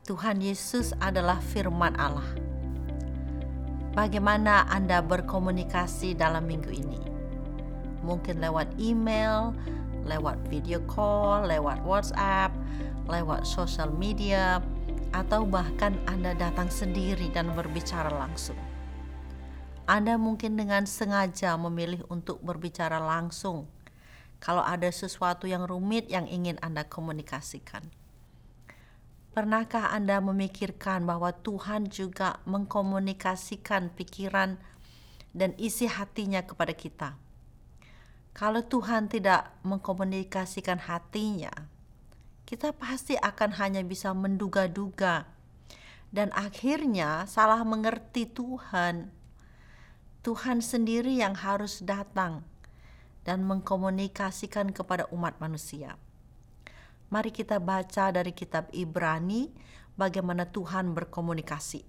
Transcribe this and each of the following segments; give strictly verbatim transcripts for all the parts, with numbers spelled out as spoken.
Tuhan Yesus adalah firman Allah. Bagaimana Anda berkomunikasi dalam minggu ini? Mungkin lewat email, lewat video call, lewat WhatsApp, lewat sosial media, atau bahkan Anda datang sendiri dan berbicara langsung. Anda mungkin dengan sengaja memilih untuk berbicara langsung kalau ada sesuatu yang rumit yang ingin Anda komunikasikan. Pernahkah Anda memikirkan bahwa Tuhan juga mengkomunikasikan pikiran dan isi hatinya kepada kita? Kalau Tuhan tidak mengkomunikasikan hatinya, kita pasti akan hanya bisa menduga-duga dan akhirnya salah mengerti Tuhan. Tuhan sendiri yang harus datang dan mengkomunikasikan kepada umat manusia. Mari kita baca dari kitab Ibrani bagaimana Tuhan berkomunikasi.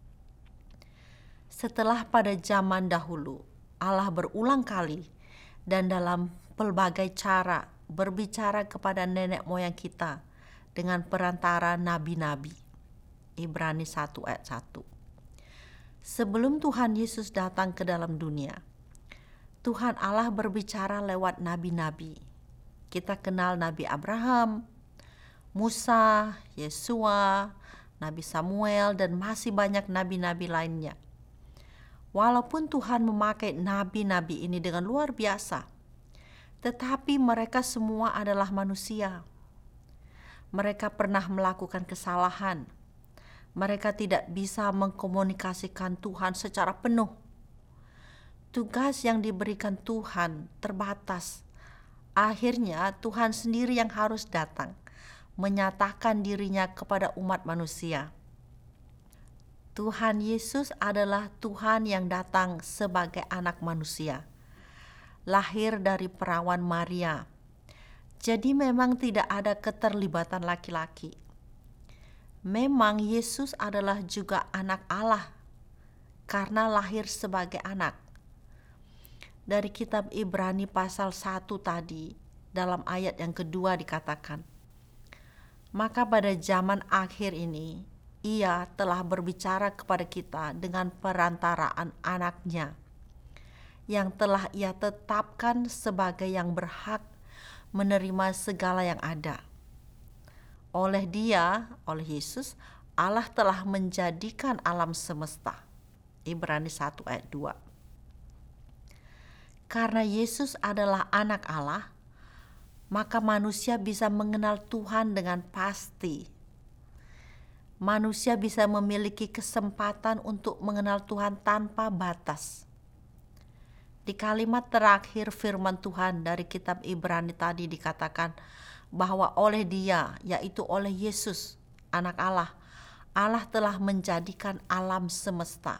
Setelah pada zaman dahulu Allah berulang kali dan dalam pelbagai cara berbicara kepada nenek moyang kita dengan perantara nabi-nabi. Ibrani satu ayat satu. Sebelum Tuhan Yesus datang ke dalam dunia, Tuhan Allah berbicara lewat nabi-nabi. Kita kenal Nabi Abraham, Musa, Yesua, Nabi Samuel, dan masih banyak nabi-nabi lainnya. Walaupun Tuhan memakai nabi-nabi ini dengan luar biasa, tetapi mereka semua adalah manusia. Mereka pernah melakukan kesalahan. Mereka tidak bisa mengkomunikasikan Tuhan secara penuh. Tugas yang diberikan Tuhan terbatas. Akhirnya Tuhan sendiri yang harus datang, menyatakan dirinya kepada umat manusia. Tuhan Yesus adalah Tuhan yang datang sebagai anak manusia, lahir dari perawan Maria. Jadi memang tidak ada keterlibatan laki-laki. Memang Yesus adalah juga anak Allah karena lahir sebagai anak. Dari kitab Ibrani pasal satu tadi, dalam ayat yang kedua dikatakan, maka pada zaman akhir ini, Ia telah berbicara kepada kita dengan perantaraan anaknya, yang telah Ia tetapkan sebagai yang berhak menerima segala yang ada. Oleh Dia, oleh Yesus, Allah telah menjadikan alam semesta. Ibrani satu ayat dua. Karena Yesus adalah anak Allah, maka manusia bisa mengenal Tuhan dengan pasti. Manusia bisa memiliki kesempatan untuk mengenal Tuhan tanpa batas. Di kalimat terakhir firman Tuhan dari kitab Ibrani tadi dikatakan bahwa oleh Dia, yaitu oleh Yesus, anak Allah, Allah telah menjadikan alam semesta.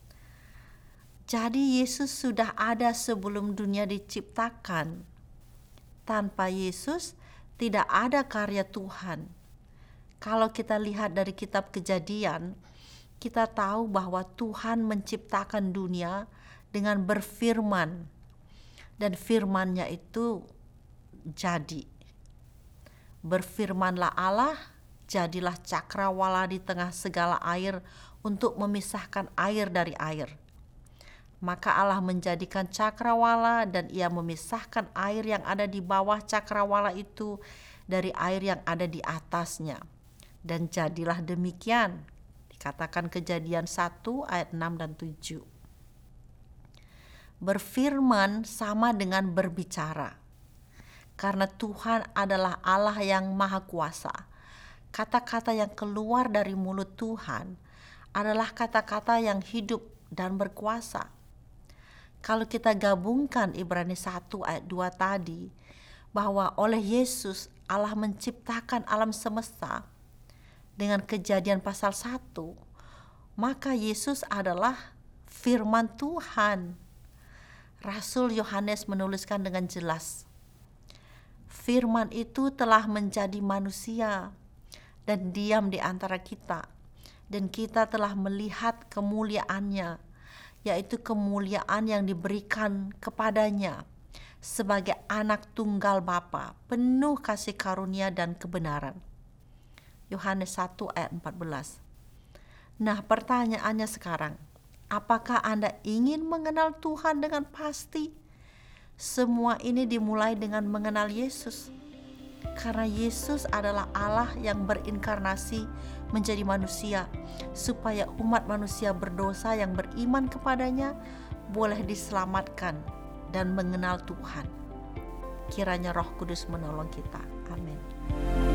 Jadi Yesus sudah ada sebelum dunia diciptakan. Tanpa Yesus tidak ada karya Tuhan. Kalau kita lihat dari kitab Kejadian, kita tahu bahwa Tuhan menciptakan dunia dengan berfirman. Dan firman-Nya itu jadi. Berfirmanlah Allah, jadilah cakrawala di tengah segala air untuk memisahkan air dari air. Maka Allah menjadikan cakrawala dan Ia memisahkan air yang ada di bawah cakrawala itu dari air yang ada di atasnya. Dan jadilah demikian. Dikatakan Kejadian satu ayat enam dan tujuh. Berfirman sama dengan berbicara. Karena Tuhan adalah Allah yang maha kuasa. Kata-kata yang keluar dari mulut Tuhan adalah kata-kata yang hidup dan berkuasa. Kalau kita gabungkan Ibrani satu ayat dua tadi, bahwa oleh Yesus Allah menciptakan alam semesta dengan Kejadian pasal satu, maka Yesus adalah firman Tuhan. Rasul Yohanes menuliskan dengan jelas, firman itu telah menjadi manusia dan diam di antara kita, dan kita telah melihat kemuliaannya, yaitu kemuliaan yang diberikan kepadanya sebagai anak tunggal Bapa, penuh kasih karunia dan kebenaran. Yohanes satu ayat empat belas. Nah, pertanyaannya sekarang, apakah Anda ingin mengenal Tuhan dengan pasti? Semua ini dimulai dengan mengenal Yesus. Karena Yesus adalah Allah yang berinkarnasi menjadi manusia, supaya umat manusia berdosa yang beriman kepadanya boleh diselamatkan dan mengenal Tuhan. Kiranya Roh Kudus menolong kita. Amin.